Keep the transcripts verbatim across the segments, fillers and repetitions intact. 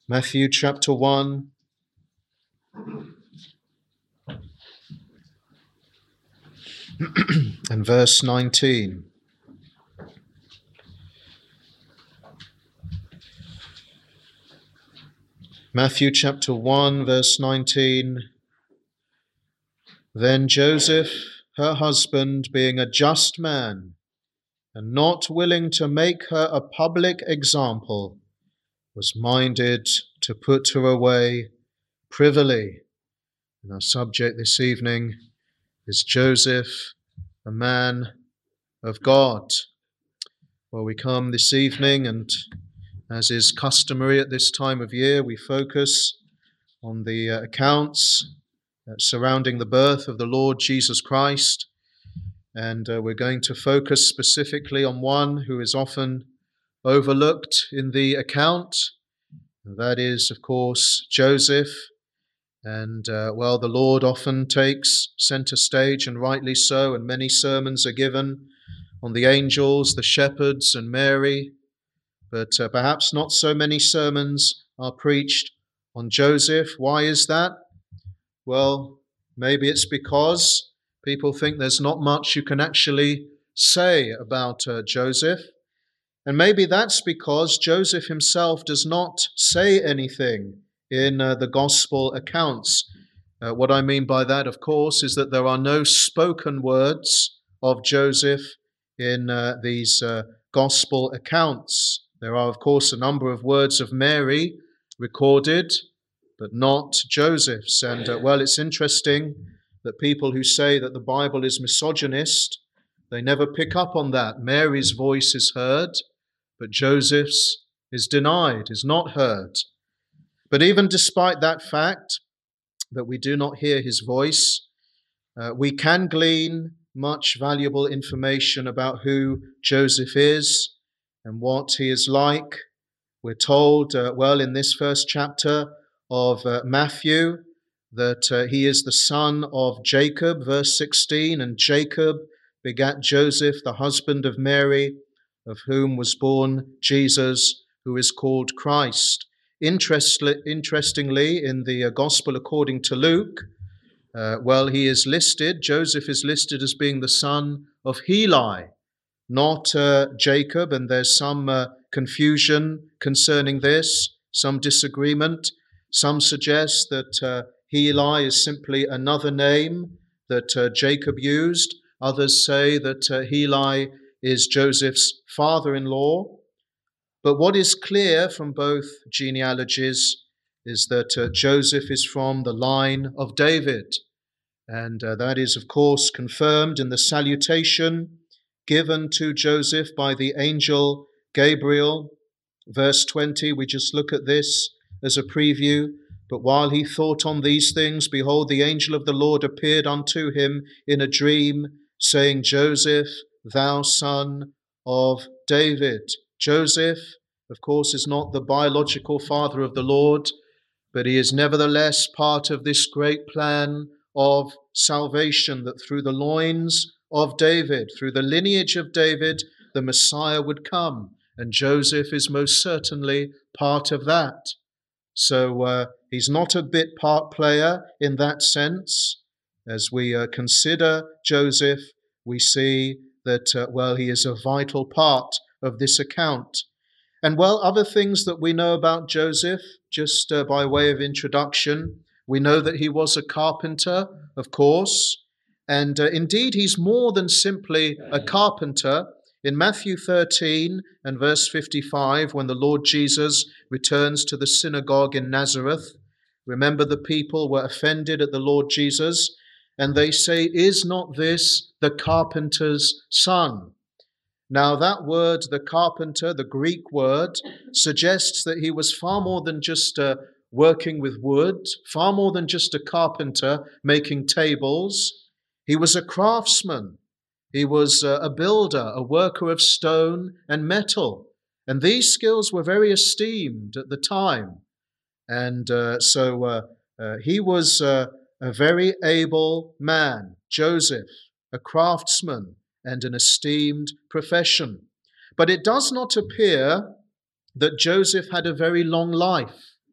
Matthew chapter one, and verse nineteen. Matthew chapter one, verse nineteen. Then Joseph, her husband, being a just man, and not willing to make her a public example, was minded to put her away privily. And our subject this evening is Joseph, a man of God. Well, we come this evening, and as is customary at this time of year, we focus on the uh, accounts uh, surrounding the birth of the Lord Jesus Christ. And uh, we're going to focus specifically on one who is often overlooked in the account. And that is, of course, Joseph. And, uh, well, the Lord often takes center stage, and rightly so, and many sermons are given on the angels, the shepherds, and Mary. But uh, perhaps not so many sermons are preached on Joseph. Why is that? Well, maybe it's because people think there's not much you can actually say about uh, Joseph. And maybe that's because Joseph himself does not say anything in uh, the gospel accounts. Uh, what I mean by that, of course, is that there are no spoken words of Joseph in uh, these uh, gospel accounts. There are, of course, a number of words of Mary recorded, but not Joseph's. And, uh, well, it's interesting that people who say that the Bible is misogynist, they never pick up on that. Mary's voice is heard, but Joseph's is denied, is not heard. But even despite that fact, that we do not hear his voice, uh, we can glean much valuable information about who Joseph is and what he is like. We're told, uh, well, in this first chapter of uh, Matthew, that uh, he is the son of Jacob, verse sixteen, and Jacob begat Joseph, the husband of Mary, of whom was born Jesus, who is called Christ. Interest, interestingly, in the uh, Gospel according to Luke, uh, well, he is listed, Joseph is listed as being the son of Heli, not uh, Jacob, and there's some uh, confusion concerning this, some disagreement. Some suggest that uh, Heli is simply another name that uh, Jacob used. Others say that uh, Heli is Joseph's father-in-law. But what is clear from both genealogies is that uh, Joseph is from the line of David. And uh, that is, of course, confirmed in the salutation given to Joseph by the angel Gabriel. Verse twenty, we just look at this as a preview. But while he thought on these things, behold, the angel of the Lord appeared unto him in a dream, saying, Joseph, thou son of David. Joseph, of course, is not the biological father of the Lord, but he is nevertheless part of this great plan of salvation, that through the loins of David, through the lineage of David, the Messiah would come. And Joseph is most certainly part of that. So uh, he's not a bit part player in that sense. As we uh, consider Joseph, we see that, uh, well, he is a vital part of this account. And, well, other things that we know about Joseph, just uh, by way of introduction, we know that he was a carpenter, of course. And uh, indeed, he's more than simply a carpenter. In Matthew thirteen and verse fifty-five, when the Lord Jesus returns to the synagogue in Nazareth, remember the people were offended at the Lord Jesus, and they say, is not this the carpenter's son? Now that word, the carpenter, the Greek word, suggests that he was far more than just uh, working with wood, far more than just a carpenter making tables. He was a craftsman. He was uh, a builder, a worker of stone and metal. And these skills were very esteemed at the time. And uh, so uh, uh, he was uh, a very able man, Joseph, a craftsman and an esteemed profession. But it does not appear that Joseph had a very long life.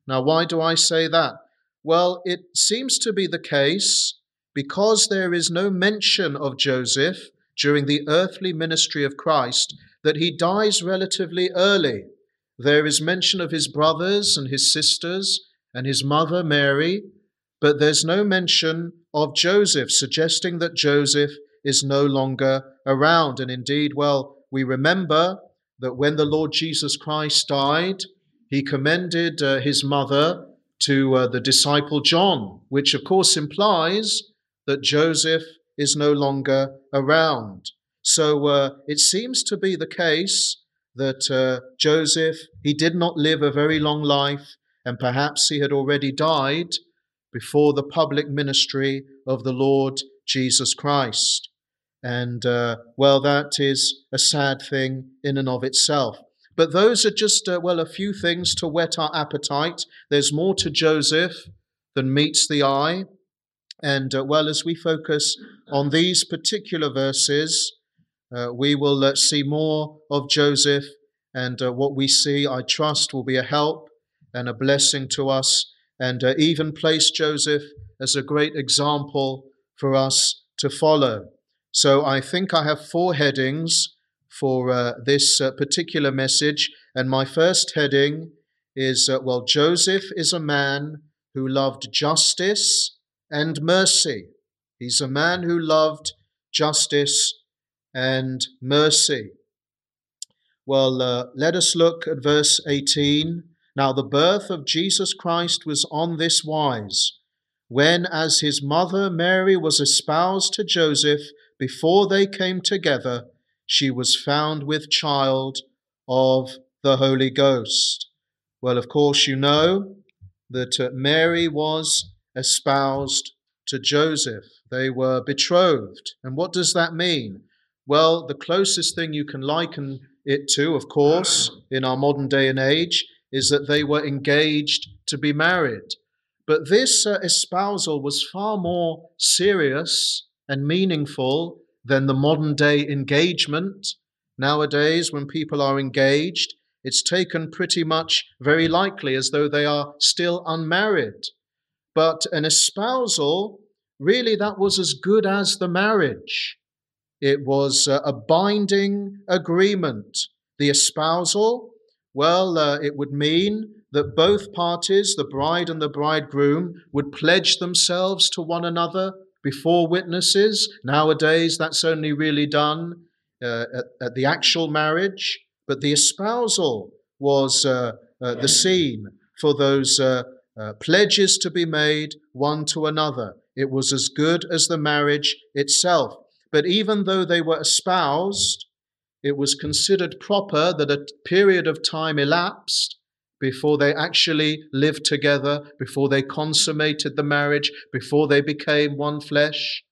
Now, why do I say that? Well, it seems to be the case because there is no mention of Joseph during the earthly ministry of Christ that he dies relatively early. There is mention of his brothers and his sisters and his mother Mary, but there's no mention of Joseph, suggesting that Joseph is no longer around. And indeed, well, we remember that when the Lord Jesus Christ died, he commended uh, his mother to uh, the disciple John, which of course implies that Joseph is no longer around. So uh, it seems to be the case that uh, Joseph, he did not live a very long life, and perhaps he had already died before the public ministry of the Lord Jesus Christ. And, uh, well, that is a sad thing in and of itself. But those are just, uh, well, a few things to whet our appetite. There's more to Joseph than meets the eye. And, uh, well, as we focus on these particular verses, uh, we will uh, see more of Joseph. And uh, what we see, I trust, will be a help and a blessing to us, and uh, even place Joseph as a great example for us to follow. So I think I have four headings for uh, this uh, particular message. And my first heading is, uh, well, Joseph is a man who loved justice and mercy. He's a man who loved justice and mercy. Well, uh, let us look at verse eighteen. Now the birth of Jesus Christ was on this wise, when as his mother Mary was espoused to Joseph, before they came together, she was found with child of the Holy Ghost. Well, of course, you know that uh, Mary was espoused to Joseph. They were betrothed. And what does that mean? Well, the closest thing you can liken it to, of course, in our modern day and age, is that they were engaged to be married. But this uh, espousal was far more serious and meaningful than the modern day engagement. Nowadays, when people are engaged, it's taken pretty much very likely as though they are still unmarried. But an espousal, really, that was as good as the marriage. It was uh, a binding agreement. The espousal, well, uh, it would mean that both parties, the bride and the bridegroom, would pledge themselves to one another before witnesses. Nowadays, that's only really done uh, at, at the actual marriage. But the espousal was uh, uh, the scene for those uh, uh, pledges to be made one to another. It was as good as the marriage itself. But even though they were espoused, it was considered proper that a period of time elapsed before they actually lived together, before they consummated the marriage, before they became one flesh.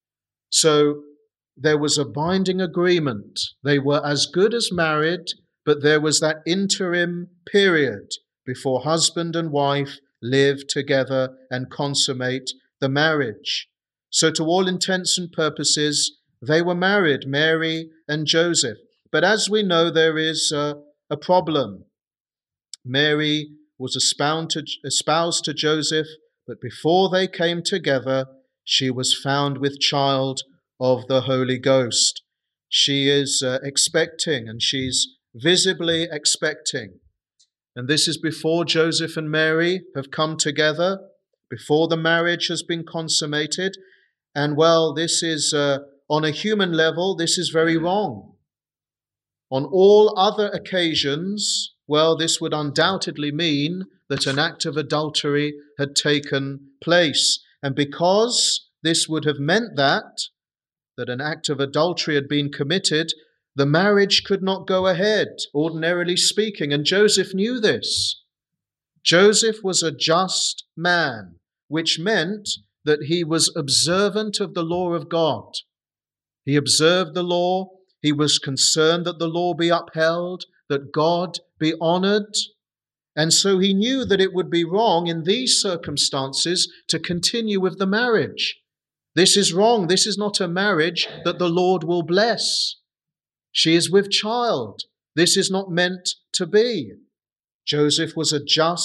So there was a binding agreement. They were as good as married, but there was that interim period before husband and wife live together and consummate the marriage. So to all intents and purposes, they were married, Mary and Joseph. But as we know, there is a, a problem. Mary was espoused to, espoused to Joseph, but before they came together, she was found with child of the Holy Ghost. She is uh, expecting, and she's visibly expecting. And this is before Joseph and Mary have come together, before the marriage has been consummated. And well, this is, uh, on a human level, this is very wrong. On all other occasions, well, this would undoubtedly mean that an act of adultery had taken place. And because this would have meant that, that an act of adultery had been committed, the marriage could not go ahead, ordinarily speaking. And Joseph knew this. Joseph was a just man, which meant that he was observant of the law of God. He observed the law. He was concerned that the law be upheld, that God be honored. And so he knew that it would be wrong in these circumstances to continue with the marriage. This is wrong. This is not a marriage that the Lord will bless. She is with child. This is not meant to be. Joseph was a just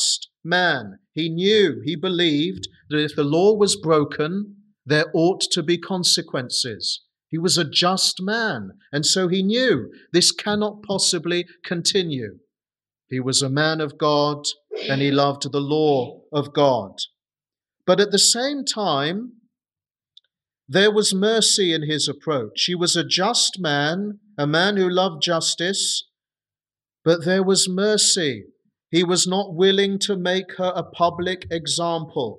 man. He knew, he believed that if the law was broken, there ought to be consequences. He was a just man, and so he knew this cannot possibly continue. He was a man of God, and he loved the law of God. But at the same time, there was mercy in his approach. He was a just man, a man who loved justice, but there was mercy. He was not willing to make her a public example.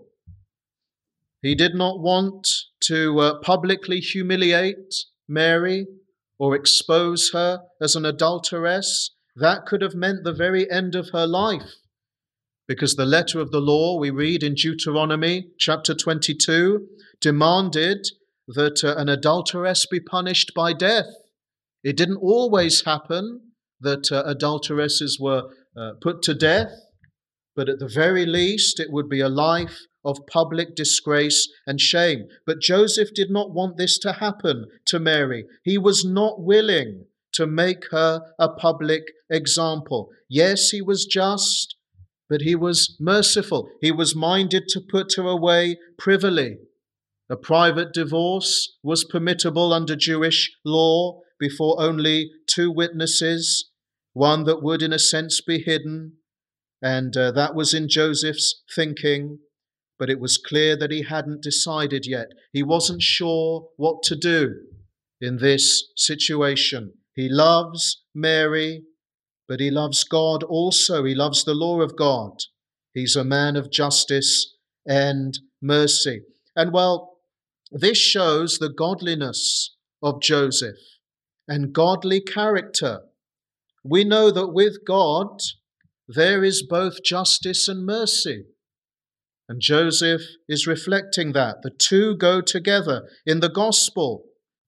He did not want to uh, publicly humiliate Mary or expose her as an adulteress. That could have meant the very end of her life, because the letter of the law we read in Deuteronomy chapter twenty-two demanded that uh, an adulteress be punished by death. It didn't always happen that uh, adulteresses were uh, put to death, but at the very least it would be a life of public disgrace and shame. But Joseph did not want this to happen to Mary. He was not willing to make her a public example. Yes, he was just, but he was merciful. He was minded to put her away privily. A private divorce was permissible under Jewish law before only two witnesses, one that would in a sense be hidden, and uh, that was in Joseph's thinking. But it was clear that he hadn't decided yet. He wasn't sure what to do in this situation. He loves Mary, but he loves God also. He loves the law of God. He's a man of justice and mercy. And well, this shows the godliness of Joseph and godly character. We know that with God, there is both justice and mercy. And Joseph is reflecting that. The two go together in the gospel.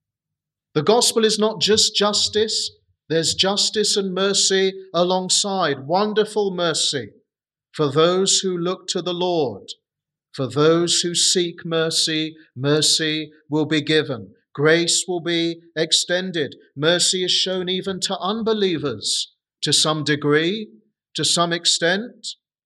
The gospel is not just justice. There's justice and mercy alongside. Wonderful mercy for those who look to the Lord. For those who seek mercy, mercy will be given. Grace will be extended. Mercy is shown even to unbelievers to some degree, to some extent.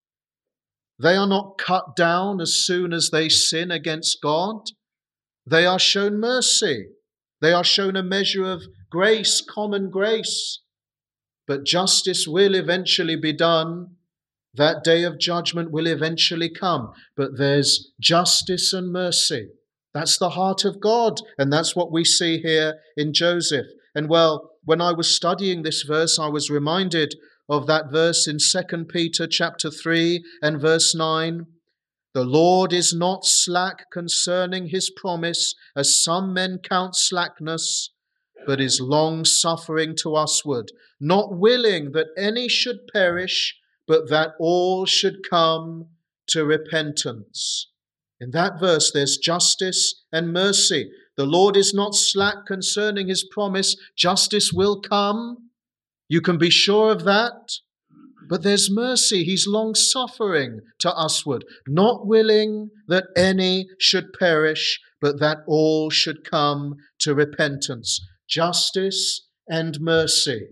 They are not cut down as soon as they sin against God. They are shown mercy. They are shown a measure of grace, common grace. But justice will eventually be done. That day of judgment will eventually come. But there's justice and mercy. That's the heart of God. And that's what we see here in Joseph. And well, when I was studying this verse, I was reminded of that verse in Second Peter chapter three and verse nine. The Lord is not slack concerning his promise, as some men count slackness, but is long-suffering to usward, not willing that any should perish, but that all should come to repentance. In that verse, there's justice and mercy. The Lord is not slack concerning his promise. Justice will come. You can be sure of that. But there's mercy. He's long-suffering to usward, not willing that any should perish, but that all should come to repentance. Justice and mercy.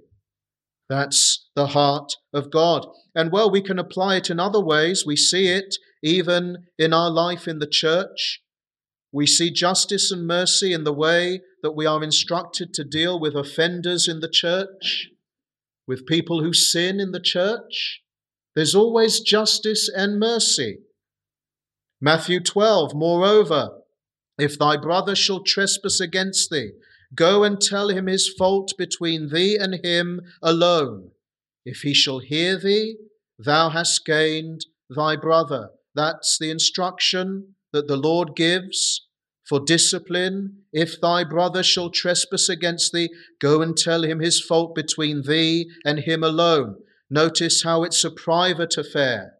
That's the heart of God. And well, we can apply it in other ways. We see it even in our life in the church. We see justice and mercy in the way that we are instructed to deal with offenders in the church, with people who sin in the church. There's always justice and mercy. Matthew twelve, moreover, if thy brother shall trespass against thee, go and tell him his fault between thee and him alone. If he shall hear thee, thou hast gained thy brother. That's the instruction that the Lord gives for discipline. If thy brother shall trespass against thee, go and tell him his fault between thee and him alone. Notice how it's a private affair.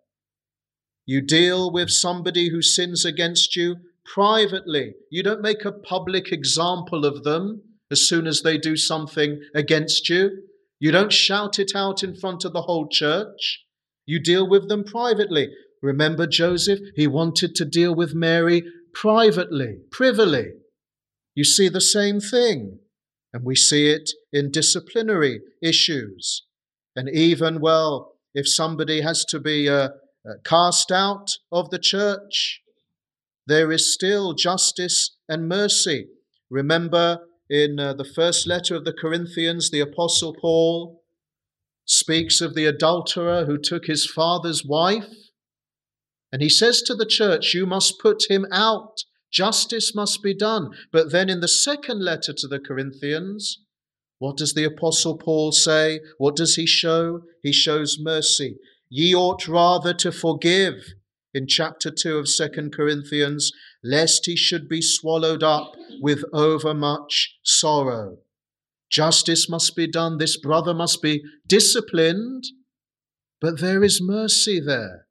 You deal with somebody who sins against you privately. You don't make a public example of them as soon as they do something against you. You don't shout it out in front of the whole church. You deal with them privately. Remember Joseph? He wanted to deal with Mary privately, privily. You see the same thing. And we see it in disciplinary issues. And even, well, if somebody has to be uh, uh, cast out of the church, there is still justice and mercy. Remember in uh, the first letter of the Corinthians, the Apostle Paul speaks of the adulterer who took his father's wife. And he says to the church, you must put him out. Justice must be done. But then in the second letter to the Corinthians, what does the Apostle Paul say? What does he show? He shows mercy. Ye ought rather to forgive, in chapter two of Second Corinthians, lest he should be swallowed up with overmuch sorrow. Justice must be done. This brother must be disciplined, but there is mercy there.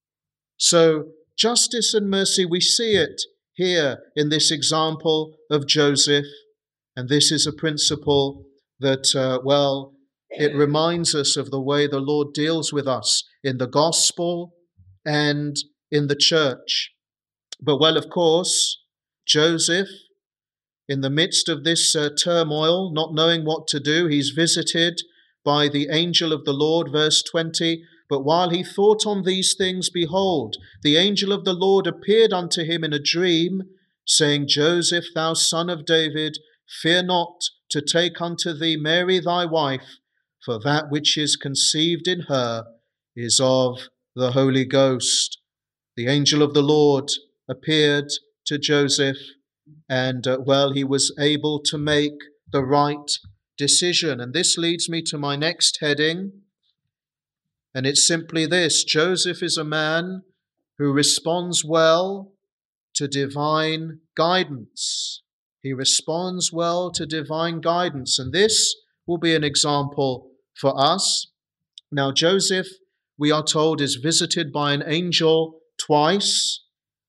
So justice and mercy, we see it here in this example of Joseph. And this is a principle that, uh, well, it reminds us of the way the Lord deals with us in the gospel and in the church. But, well, of course, Joseph, in the midst of this uh, turmoil, not knowing what to do, he's visited by the angel of the Lord, verse twenty. But while he thought on these things, behold, the angel of the Lord appeared unto him in a dream, saying, Joseph, thou son of David, fear not to take unto thee Mary thy wife, for that which is conceived in her is of the Holy Ghost. The angel of the Lord appeared to Joseph, and, uh, well, he was able to make the right decision. And this leads me to my next heading. And it's simply this: Joseph is a man who responds well to divine guidance. He responds well to divine guidance. And this will be an example for us. Now, Joseph, we are told, is visited by an angel twice.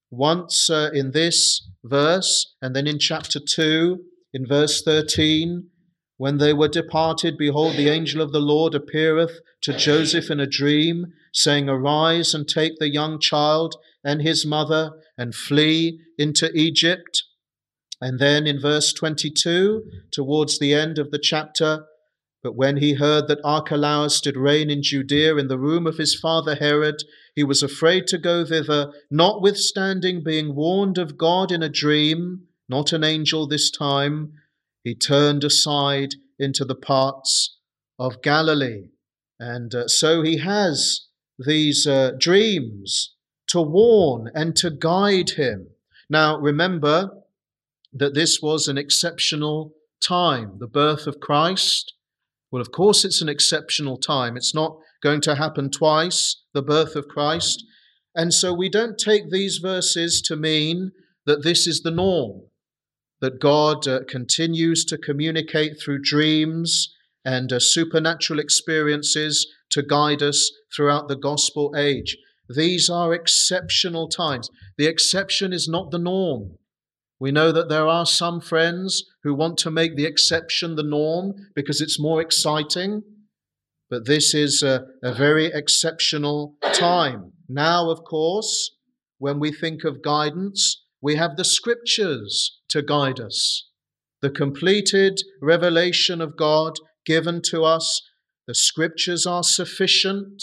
Once uh, in this verse, and then in chapter two, in verse thirteen. When they were departed, behold, the angel of the Lord appeareth to Joseph in a dream, saying, Arise and take the young child and his mother, and flee into Egypt. And then in verse twenty-two, towards the end of the chapter, but when he heard that Archelaus did reign in Judea in the room of his father Herod, he was afraid to go thither, notwithstanding being warned of God in a dream, not an angel this time, he turned aside into the parts of Galilee. And uh, so he has these uh, dreams to warn and to guide him. Now, remember that this was an exceptional time, the birth of Christ. Well, of course, it's an exceptional time. It's not going to happen twice, the birth of Christ. And so we don't take these verses to mean that this is the norm, that God uh, continues to communicate through dreams and uh, supernatural experiences to guide us throughout the gospel age. These are exceptional times. The exception is not the norm. We know that there are some friends who want to make the exception the norm because it's more exciting, but this is a, a very exceptional time. Now, of course, when we think of guidance, we have the scriptures to guide us. The completed revelation of God given to us. The scriptures are sufficient.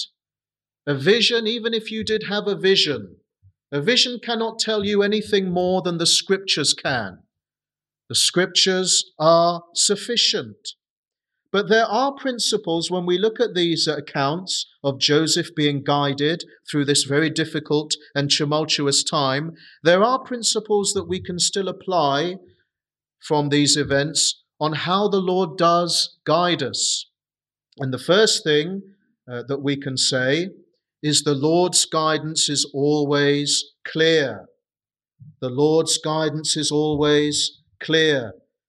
A vision, even if you did have a vision, a vision cannot tell you anything more than the scriptures can. The scriptures are sufficient. But there are principles when we look at these accounts of Joseph being guided through this very difficult and tumultuous time. There are principles that we can still apply from these events on how the Lord does guide us. And the first thing uh, that we can say is the Lord's guidance is always clear. The Lord's guidance is always clear.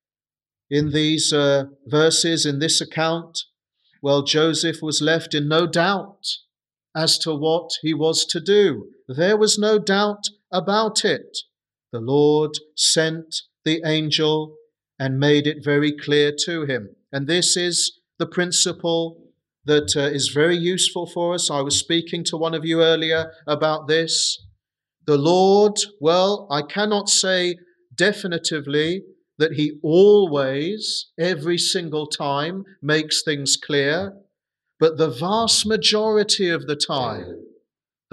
In these uh, verses, in this account, well, Joseph was left in no doubt as to what he was to do. There was no doubt about it. The Lord sent the angel and made it very clear to him. And this is the principle that uh, is very useful for us. I was speaking to one of you earlier about this. The Lord, well, I cannot say definitively that he always, every single time, makes things clear, but the vast majority of the time, the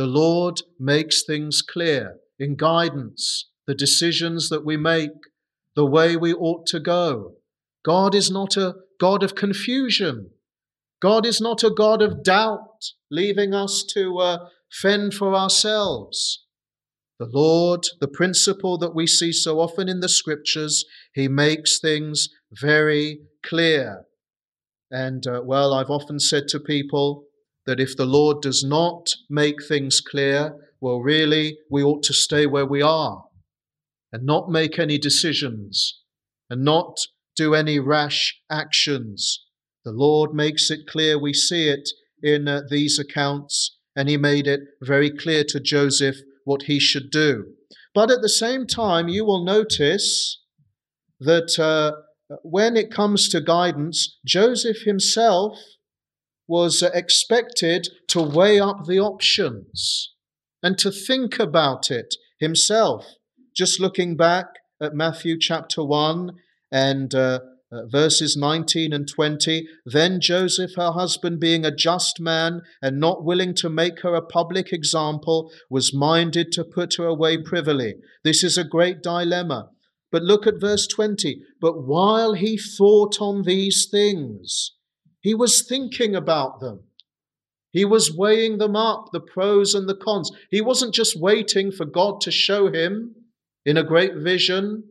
The Lord makes things clear in guidance, the decisions that we make, the way we ought to go. God is not a God of confusion. God is not a God of doubt, leaving us to uh, fend for ourselves. The Lord, the principle that we see so often in the Scriptures, He makes things very clear. And, uh, well, I've often said to people that if the Lord does not make things clear, well, really, we ought to stay where we are and not make any decisions and not do any rash actions. The Lord makes it clear. We see it in uh, these accounts, and He made it very clear to Joseph what he should do. But at the same time, you will notice that uh, when it comes to guidance, Joseph himself was uh, expected to weigh up the options and to think about it himself. Just looking back at Matthew chapter one and uh, uh, verses nineteen and twenty, then Joseph, her husband, being a just man and not willing to make her a public example, was minded to put her away privily. This is a great dilemma. But look at verse twenty. But while he thought on these things, he was thinking about them. He was weighing them up, the pros and the cons. He wasn't just waiting for God to show him in a great vision.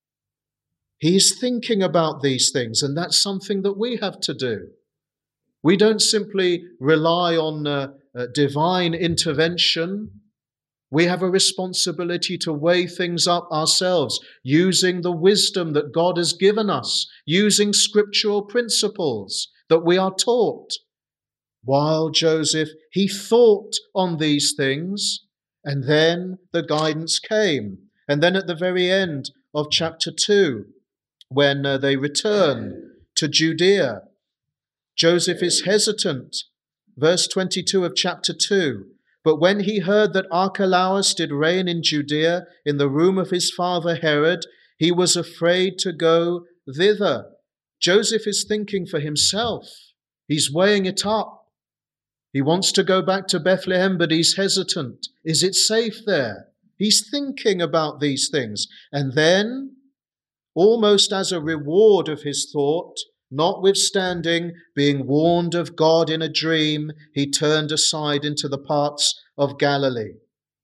He's thinking about these things, and that's something that we have to do. We don't simply rely on uh, uh, divine intervention. We have a responsibility to weigh things up ourselves, using the wisdom that God has given us, using scriptural principles that we are taught. While Joseph, he thought on these things, and then the guidance came. And then at the very end of chapter two, when uh, they return to Judea, Joseph is hesitant. Verse twenty-two of chapter two. But when he heard that Archelaus did reign in Judea in the room of his father Herod, he was afraid to go thither. Joseph is thinking for himself. He's weighing it up. He wants to go back to Bethlehem, but he's hesitant. Is it safe there? He's thinking about these things. And then, almost as a reward of his thought, notwithstanding being warned of God in a dream, he turned aside into the parts of Galilee.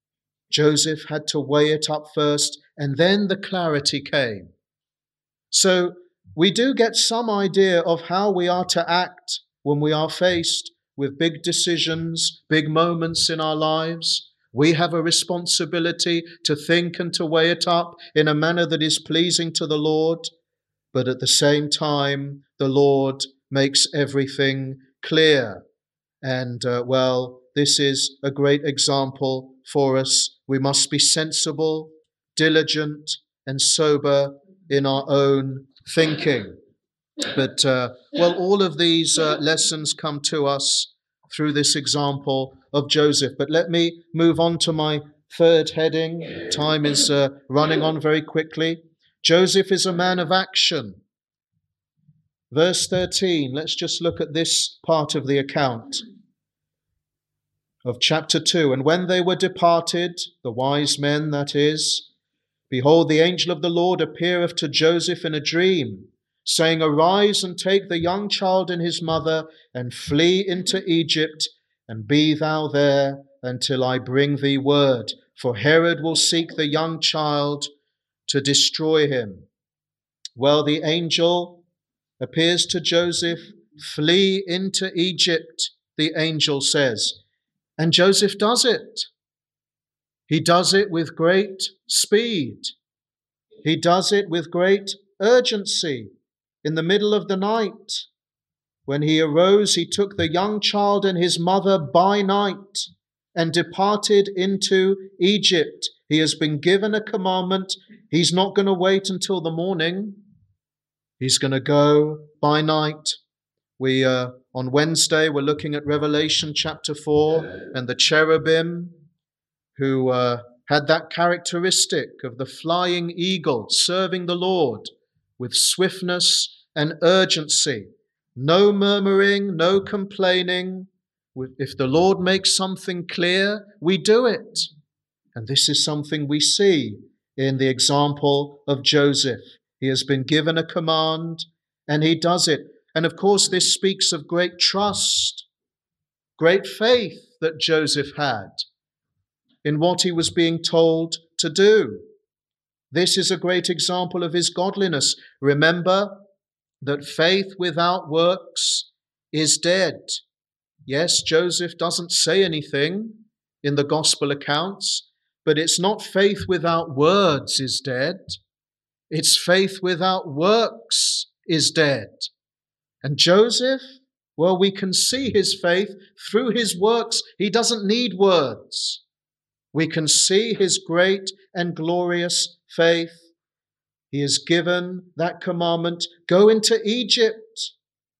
Joseph had to weigh it up first, and then the clarity came. So we do get some idea of how we are to act when we are faced with big decisions, big moments in our lives. We have a responsibility to think and to weigh it up in a manner that is pleasing to the Lord. But at the same time, the Lord makes everything clear. And, uh, well, this is a great example for us. We must be sensible, diligent, and sober in our own thinking. But, uh, well, all of these uh, lessons come to us through this example of Joseph. But let me move on to my third heading. Time is uh, running on very quickly. Joseph is a man of action. Verse thirteen, let's just look at this part of the account of chapter two. And when they were departed, the wise men, that is, behold, the angel of the Lord appeareth to Joseph in a dream, saying, Arise and take the young child and his mother, and flee into Egypt, and be thou there until I bring thee word. For Herod will seek the young child to destroy him. Well, the angel appears to Joseph. Flee into Egypt, the angel says. And Joseph does it. He does it with great speed. He does it with great urgency. In the middle of the night, when he arose, he took the young child and his mother by night and departed into Egypt. He has been given a commandment. He's not going to wait until the morning. He's going to go by night. We, uh, on Wednesday, we're looking at Revelation chapter four and the cherubim who uh, had that characteristic of the flying eagle serving the Lord with swiftness and urgency. No murmuring, no complaining. If the Lord makes something clear, we do it. And this is something we see in the example of Joseph. He has been given a command and he does it. And of course, this speaks of great trust, great faith that Joseph had in what he was being told to do. This is a great example of his godliness. Remember that faith without works is dead. Yes, Joseph doesn't say anything in the gospel accounts, but it's not faith without words is dead. It's faith without works is dead. And Joseph, well, we can see his faith through his works. He doesn't need words. We can see his great and glorious faith. He is given that commandment, go into Egypt.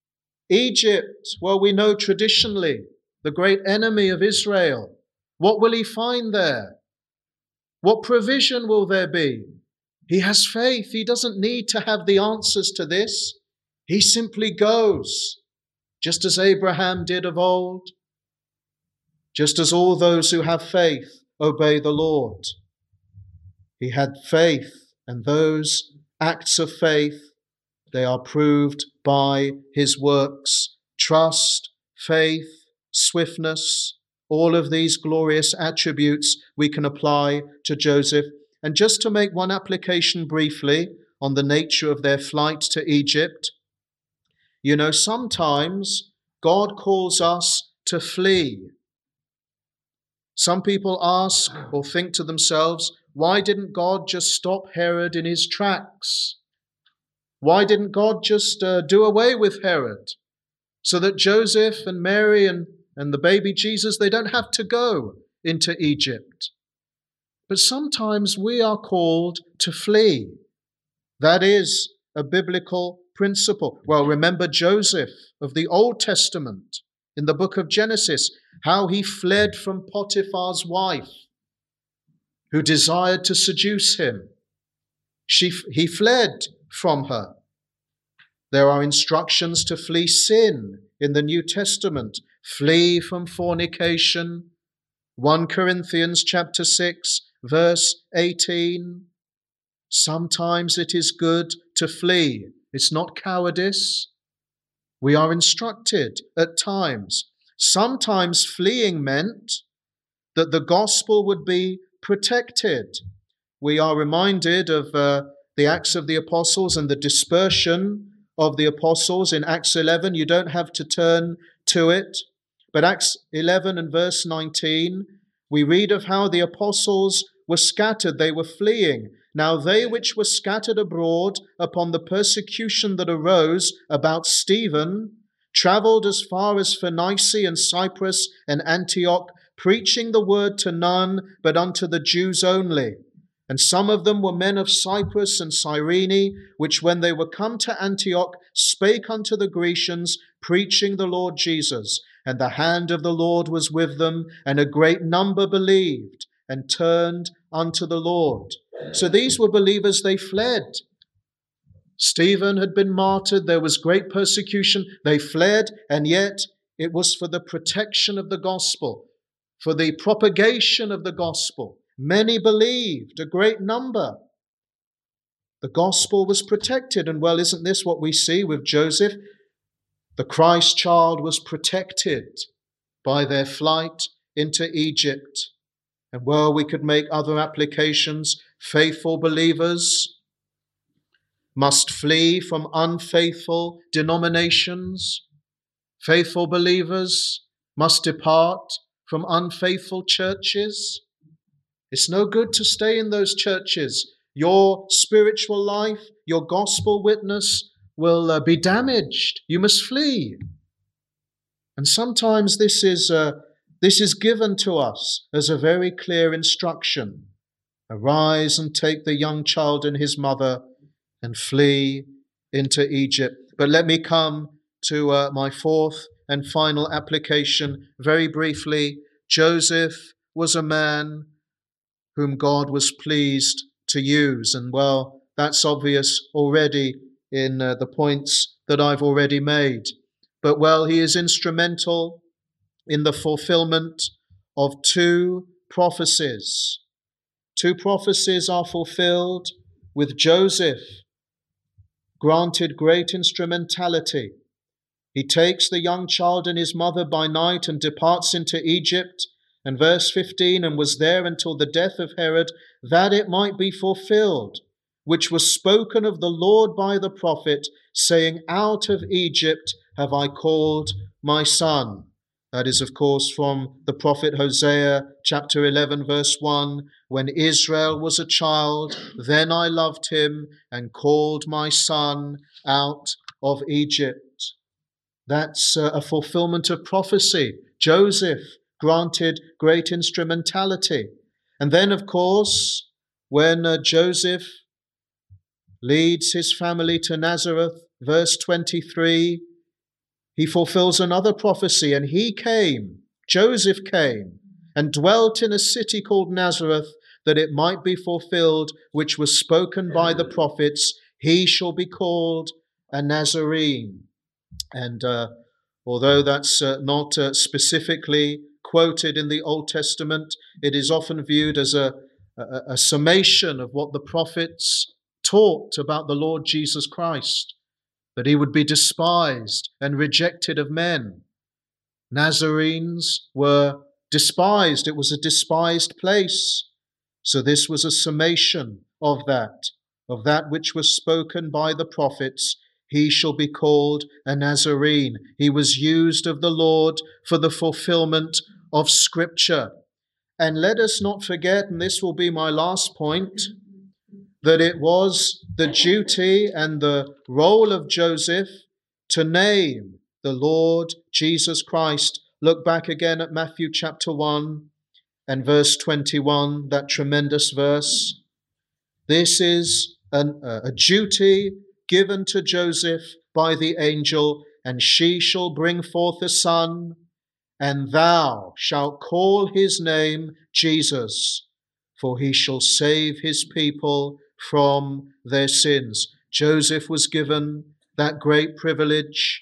Egypt, well, we know traditionally, the great enemy of Israel. What will he find there? What provision will there be? He has faith. He doesn't need to have the answers to this. He simply goes, just as Abraham did of old, just as all those who have faith obey the Lord. He had faith, and those acts of faith, they are proved by his works. Trust, faith, swiftness, all of these glorious attributes we can apply to Joseph. And just to make one application briefly on the nature of their flight to Egypt, you know, sometimes God calls us to flee. Some people ask or think to themselves, why didn't God just stop Herod in his tracks? Why didn't God just uh, do away with Herod so that Joseph and Mary and, and the baby Jesus, they don't have to go into Egypt? But sometimes we are called to flee. That is a biblical principle. Well, remember Joseph of the Old Testament in the book of Genesis, how he fled from Potiphar's wife who desired to seduce him. She, he fled from her. There are instructions to flee sin in the New Testament. Flee from fornication. First Corinthians chapter six, verse eighteen. Sometimes it is good to flee. It's not cowardice. We are instructed at times. Sometimes fleeing meant that the gospel would be protected. We are reminded of uh, the Acts of the Apostles and the dispersion of the apostles in Acts eleven. You don't have to turn to it. But Acts eleven and verse nineteen, we read of how the apostles were scattered. They were fleeing. Now they which were scattered abroad upon the persecution that arose about Stephen travelled as far as Phoenicia and Cyprus and Antioch, preaching the word to none but unto the Jews only. And some of them were men of Cyprus and Cyrene, which when they were come to Antioch spake unto the Grecians, preaching the Lord Jesus. And the hand of the Lord was with them, and a great number believed and turned unto the Lord. So these were believers, they fled. Stephen had been martyred, there was great persecution, they fled, and yet it was for the protection of the gospel, for the propagation of the gospel. Many believed, a great number. The gospel was protected, and well, isn't this what we see with Joseph? The Christ child was protected by their flight into Egypt. And well, we could make other applications. Faithful believers must flee from unfaithful denominations. Faithful believers must depart from unfaithful churches. It's no good to stay in those churches. Your spiritual life, your gospel witness will uh, be damaged. You must flee. And sometimes this is uh, this is given to us as a very clear instruction. Arise and take the young child and his mother and flee into Egypt. But let me come to uh, my fourth and final application very briefly. Joseph was a man whom God was pleased to use. And well, that's obvious already in uh, the points that I've already made. But well, he is instrumental in the fulfillment of two prophecies. Two prophecies are fulfilled with Joseph, granted great instrumentality. He takes the young child and his mother by night and departs into Egypt. And verse fifteen, and was there until the death of Herod, that it might be fulfilled, which was spoken of the Lord by the prophet, saying, out of Egypt have I called my son. That is, of course, from the prophet Hosea, chapter eleven, verse one. When Israel was a child, then I loved him and called my son out of Egypt. That's uh, a fulfillment of prophecy. Joseph granted great instrumentality. And then, of course, when uh, Joseph leads his family to Nazareth, verse twenty-three, he fulfills another prophecy. And he came, Joseph came, and dwelt in a city called Nazareth, that it might be fulfilled, which was spoken by the prophets, he shall be called a Nazarene. And uh, although that's uh, not uh, specifically quoted in the Old Testament, it is often viewed as a, a, a summation of what the prophets taught about the Lord Jesus Christ, that he would be despised and rejected of men. Nazarenes were despised. It was a despised place. So this was a summation of that, of that which was spoken by the prophets. He shall be called a Nazarene. He was used of the Lord for the fulfillment of Scripture. And let us not forget, and this will be my last point, that it was the duty and the role of Joseph to name the Lord Jesus Christ. Look back again at Matthew chapter one and verse twenty-one, that tremendous verse. This is an, uh, a duty given to Joseph by the angel, and she shall bring forth a son, and thou shalt call his name Jesus, for he shall save his people from their sins. Joseph was given that great privilege.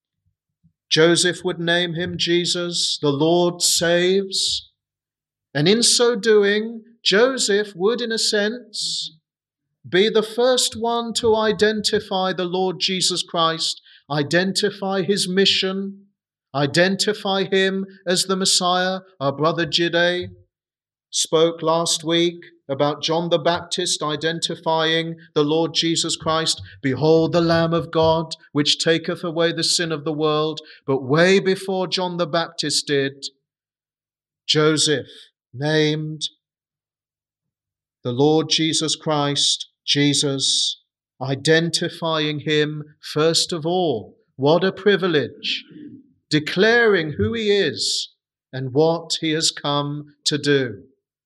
Joseph would name him Jesus, the Lord saves. And in so doing, Joseph would, in a sense, be the first one to identify the Lord Jesus Christ, identify his mission, identify him as the Messiah. Our brother Jide spoke last week about John the Baptist identifying the Lord Jesus Christ. Behold the Lamb of God, which taketh away the sin of the world. But way before John the Baptist did, Joseph named the Lord Jesus Christ, Jesus, identifying him first of all. What a privilege, declaring who he is and what he has come to do.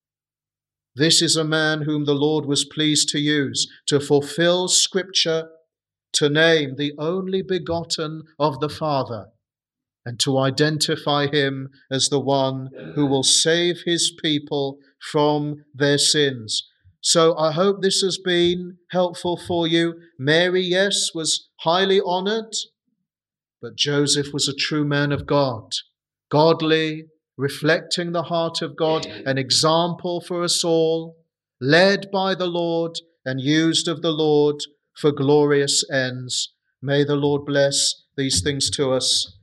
This is a man whom the Lord was pleased to use to fulfill Scripture, to name the only begotten of the Father, and to identify him as the one who will save his people from their sins. So I hope this has been helpful for you. Mary, yes, was highly honored, but Joseph was a true man of God, godly, reflecting the heart of God, an example for us all, led by the Lord and used of the Lord for glorious ends. May the Lord bless these things to us.